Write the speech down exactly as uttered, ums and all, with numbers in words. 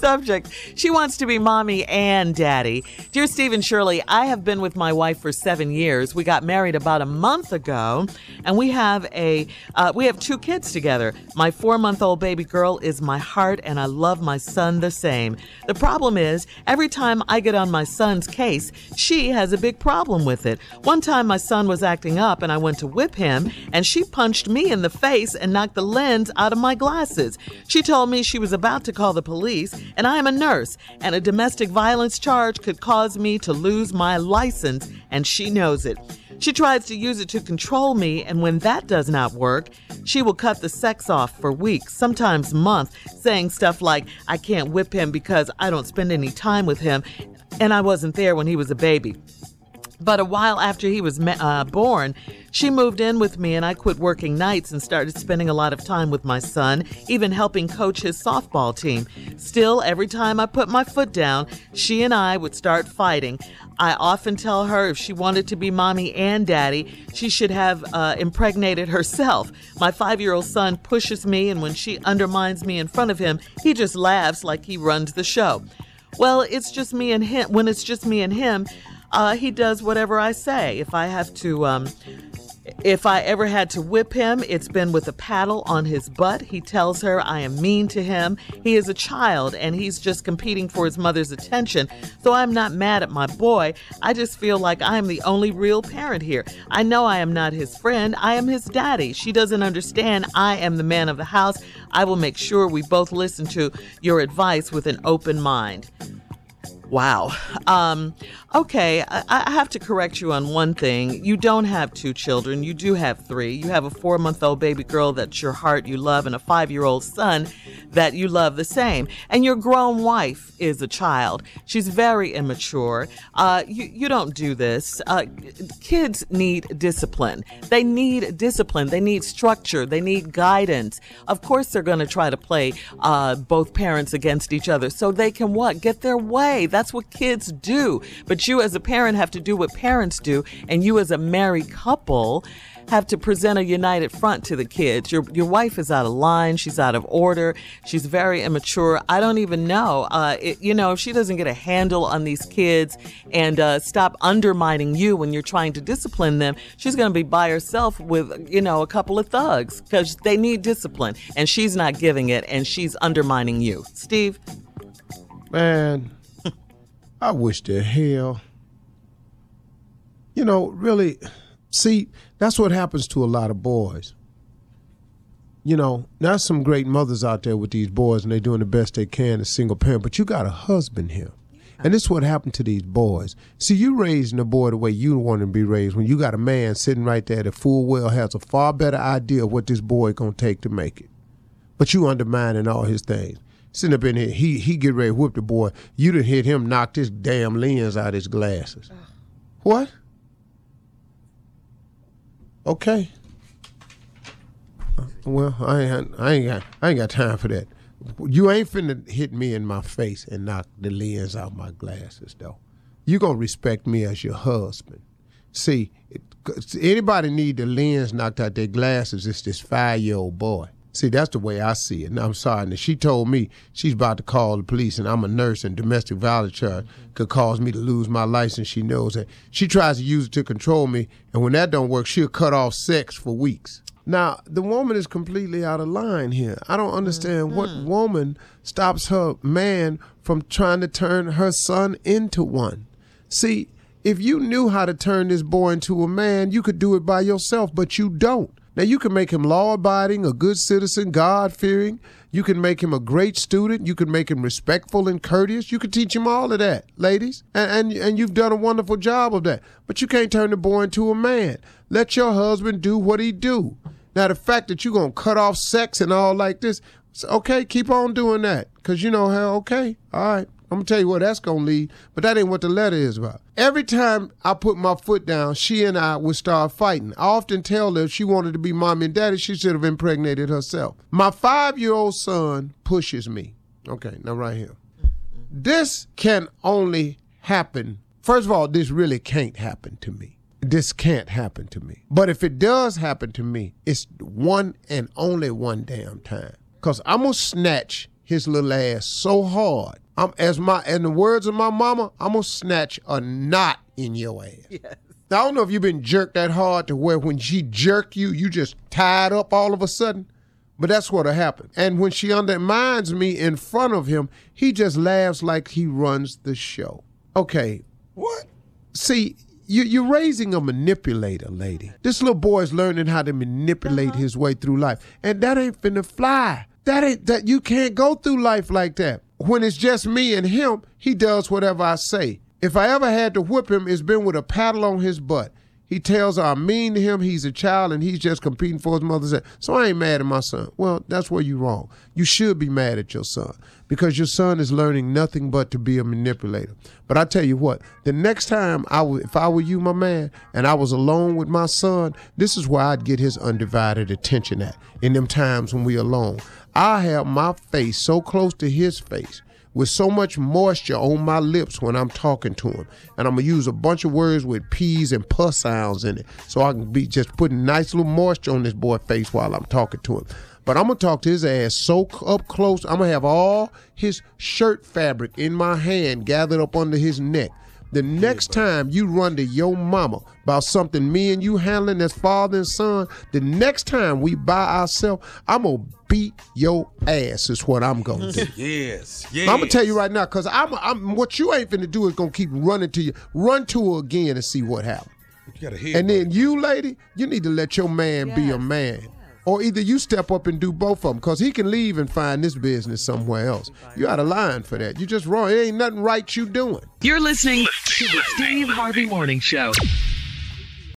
subject. She wants to be mommy and daddy. Dear Steve and Shirley, I have been with my wife for seven years. We got married about a month ago, and we have a uh, we have two kids together. My four-month-old baby girl is my heart, and I love my son the same. The problem is, every time I get on my son's case, she has a big problem with it. One time my son was acting up, and I went to whip him, and she punched me in the face and knocked the lens out of my glasses. She told me she was about to call the police, and I am a nurse, and a domestic violence charge could cause me to lose my license, and she knows it. She tries to use it to control me, and when that does not work, she will cut the sex off for weeks, sometimes months, saying stuff like, I can't whip him because I don't spend any time with him, and I wasn't there when he was a baby. But a while after he was uh, born, she moved in with me, and I quit working nights and started spending a lot of time with my son, even helping coach his softball team. Still, every time I put my foot down, she and I would start fighting. I often tell her if she wanted to be mommy and daddy, she should have uh, impregnated herself. My five-year-old son pushes me, and when she undermines me in front of him, he just laughs like he runs the show. Well, it's just me and him. When it's just me and him, Uh, he does whatever I say. If I have to, um, if I ever had to whip him, it's been with a paddle on his butt. He tells her I am mean to him. He is a child, and he's just competing for his mother's attention. So I'm not mad at my boy. I just feel like I am the only real parent here. I know I am not his friend. I am his daddy. She doesn't understand I am the man of the house. I will make sure we both listen to your advice with an open mind. Wow. Um, okay, I, I have to correct you on one thing. You don't have two children. You do have three. You have a four-month-old baby girl that's your heart you love, and a five-year-old son that you love the same. And your grown wife is a child. She's very immature. Uh, you, you don't do this. Uh, kids need discipline. They need discipline. They need structure. They need guidance. Of course, they're going to try to play uh, both parents against each other so they can what? Get their way. That's what kids do. But you as a parent have to do what parents do, and you as a married couple have to present a united front to the kids. Your your wife is out of line. She's out of order. She's very immature. I don't even know. Uh, it, you know, if she doesn't get a handle on these kids and uh, stop undermining you when you're trying to discipline them, she's going to be by herself with, you know, a couple of thugs because they need discipline, and she's not giving it, and she's undermining you. Steve? Man, I wish to hell. You know, really, see, that's what happens to a lot of boys. You know, there's some great mothers out there with these boys, and they're doing the best they can as single parent, but you got a husband here. And this is what happened to these boys. See, you raising a boy the way you want him to be raised when you got a man sitting right there that full well has a far better idea of what this boy going to take to make it. But you undermining all his things. Sitting up in here, he he get ready to whip the boy. You done hit him, knocked his damn lens out of his glasses. Ugh. What? Okay. Well, I ain't I ain't got I ain't got time for that. You ain't finna hit me in my face and knock the lens out my glasses, though. You gonna respect me as your husband. See, it, anybody need the lens knocked out their glasses, it's this five-year-old boy. See, that's the way I see it. And I'm sorry. And she told me she's about to call the police, and I'm a nurse, and domestic violence charge could cause me to lose my license. She knows that. She tries to use it to control me, and when that don't work, she'll cut off sex for weeks. Now, the woman is completely out of line here. I don't understand mm-hmm. what woman stops her man from trying to turn her son into one. See, if you knew how to turn this boy into a man, you could do it by yourself, but you don't. Now, you can make him law-abiding, a good citizen, God-fearing. You can make him a great student. You can make him respectful and courteous. You can teach him all of that, ladies. And, and, and you've done a wonderful job of that. But you can't turn the boy into a man. Let your husband do what he do. Now, the fact that you're going to cut off sex and all like this, okay, keep on doing that. Because you know how, okay, all right. I'm going to tell you where that's going to lead, but that ain't what the letter is about. Every time I put my foot down, she and I would start fighting. I often tell her if she wanted to be mommy and daddy, she should have impregnated herself. My five-year-old son pushes me. Okay, now right here. This can only happen. First of all, this really can't happen to me. This can't happen to me. But if it does happen to me, it's one and only one damn time. Because I'm going to snatch his little ass so hard. I'm as my in the words of my mama, I'm gonna snatch a knot in your ass. Yes. Now, I don't know if you've been jerked that hard to where when she jerk you, you just tied up all of a sudden. But that's what'll happen. And when she undermines me in front of him, he just laughs like he runs the show. Okay. What? See, you, you're raising a manipulator, lady. This little boy's learning how to manipulate uh-huh. his way through life. And that ain't finna fly. That ain't that you can't go through life like that. When it's just me and him, he does whatever I say. If I ever had to whip him, it's been with a paddle on his butt. He tells her I'm mean to him, he's a child, and he's just competing for his mother's head. So I ain't mad at my son. Well, that's where you're wrong. You should be mad at your son because your son is learning nothing but to be a manipulator. But I tell you what, the next time, I w- if I were you, my man, and I was alone with my son, this is where I'd get his undivided attention at in them times when we alone. I have my face so close to his face with so much moisture on my lips when I'm talking to him. And I'm going to use a bunch of words with P's and puss sounds in it so I can be just putting nice little moisture on this boy's face while I'm talking to him. But I'm going to talk to his ass so up close, I'm going to have all his shirt fabric in my hand gathered up under his neck. The next time you run to your mama about something me and you handling as father and son, the next time we by ourselves, I'm going to beat your ass is what I'm going to do. Yes, yes. I'm going to tell you right now, because I'm, I'm, what you ain't finna do is going to keep running to you. Run to her again and see what happens. You got a head, and then buddy. you, lady, you need to let your man yes. be a man. Or either you step up and do both of them, because he can leave and find this business somewhere else. You out of line for that. You just wrong. It ain't nothing right you doing. You're listening to the Steve Harvey Morning Show.